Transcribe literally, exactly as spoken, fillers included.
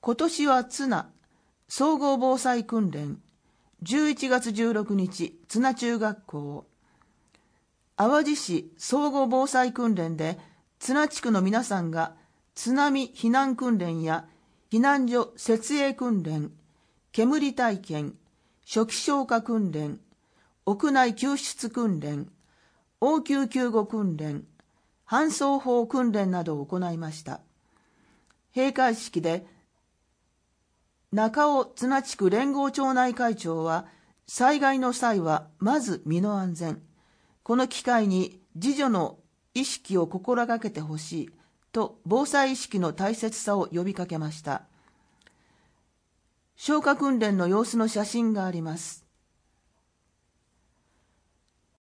今年はツナ総合防災訓練、じゅういちがつじゅうろくにちツナ中学校。淡路市総合防災訓練でツナ地区の皆さんが津波避難訓練や避難所設営訓練、煙体験、初期消火訓練、屋内救出訓練、応急救護訓練、搬送法訓練などを行いました。閉会式で中尾津奈地区連合町内会長は、災害の際はまず身の安全、この機会に自助の意識を心がけてほしいと防災意識の大切さを呼びかけました。消火訓練の様子の写真があります。